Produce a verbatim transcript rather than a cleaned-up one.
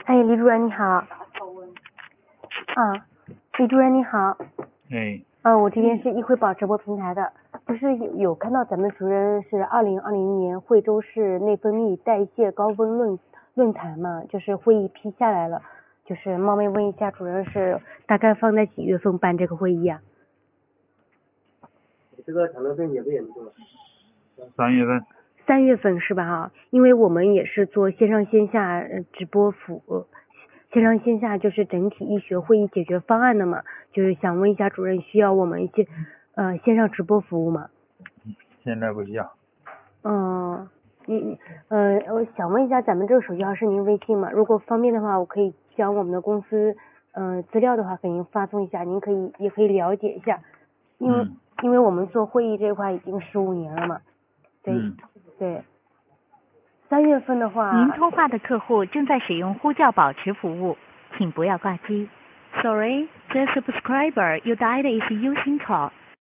哎，李主任你好。啊，李主任你好。 哎。 啊，我这边是易惠宝直播平台的，就是有有看到咱们主任是二零二零年惠州市内分泌代谢高温论论坛嘛，就是会议批下来了，就是冒昧问一下主任是大概放在几月份办这个会议啊？ 这个长热症严不严重？ 三月份。 三月份是吧？哈，因为我们也是做线上线下直播服务，线上线下就是整体医学会议解决方案的嘛，就是想问一下主任需要我们线呃线上直播服务吗？ 现在不需要。 嗯，你呃我想问一下咱们这个手机号是您微信吗？如果方便的话，我可以将我们的公司呃资料的话给您发送一下，您可以也可以了解一下，因为、 嗯、 因为我们做会议这一块已经十五年了嘛。对。 嗯对，三月份的话。 您通话的客户正在使用呼叫保持服务，请不要挂机。Sorry, the subscriber you dialed is using call.